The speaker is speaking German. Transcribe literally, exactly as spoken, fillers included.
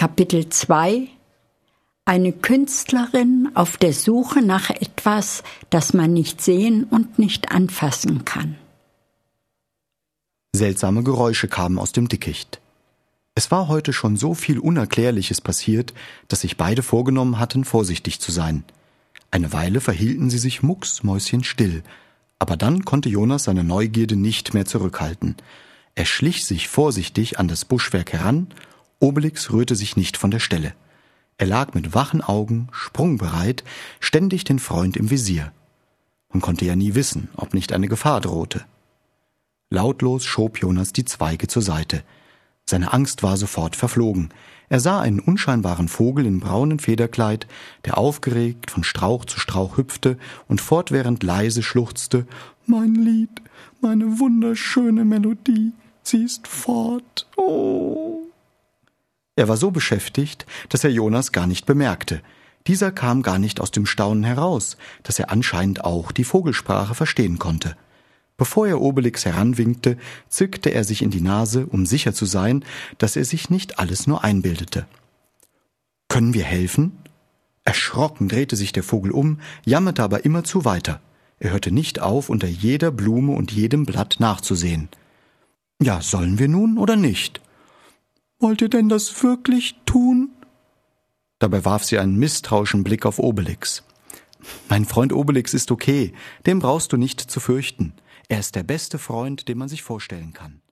Kapitel zwei: Eine Künstlerin auf der Suche nach etwas, das man nicht sehen und nicht anfassen kann. Seltsame Geräusche kamen aus dem Dickicht. Es war heute schon so viel Unerklärliches passiert, dass sich beide vorgenommen hatten, vorsichtig zu sein. Eine Weile verhielten sie sich mucksmäuschenstill, aber dann konnte Jonas seine Neugierde nicht mehr zurückhalten. Er schlich sich vorsichtig an das Buschwerk heran. Obelix rührte sich nicht von der Stelle. Er lag mit wachen Augen, sprungbereit, ständig den Freund im Visier. Man konnte ja nie wissen, ob nicht eine Gefahr drohte. Lautlos schob Jonas die Zweige zur Seite. Seine Angst war sofort verflogen. Er sah einen unscheinbaren Vogel in braunem Federkleid, der aufgeregt von Strauch zu Strauch hüpfte und fortwährend leise schluchzte: »Mein Lied, meine wunderschöne Melodie, sie ist fort, oh!« Er war so beschäftigt, dass er Jonas gar nicht bemerkte. Dieser kam gar nicht aus dem Staunen heraus, dass er anscheinend auch die Vogelsprache verstehen konnte. Bevor er Obelix heranwinkte, zückte er sich in die Nase, um sicher zu sein, dass er sich nicht alles nur einbildete. »Können wir helfen?« Erschrocken drehte sich der Vogel um, jammerte aber immerzu weiter. Er hörte nicht auf, unter jeder Blume und jedem Blatt nachzusehen. »Ja, sollen wir nun oder nicht?« »Wollt ihr denn das wirklich tun?« Dabei warf sie einen misstrauischen Blick auf Obelix. »Mein Freund Obelix ist okay, den brauchst du nicht zu fürchten. Er ist der beste Freund, den man sich vorstellen kann.«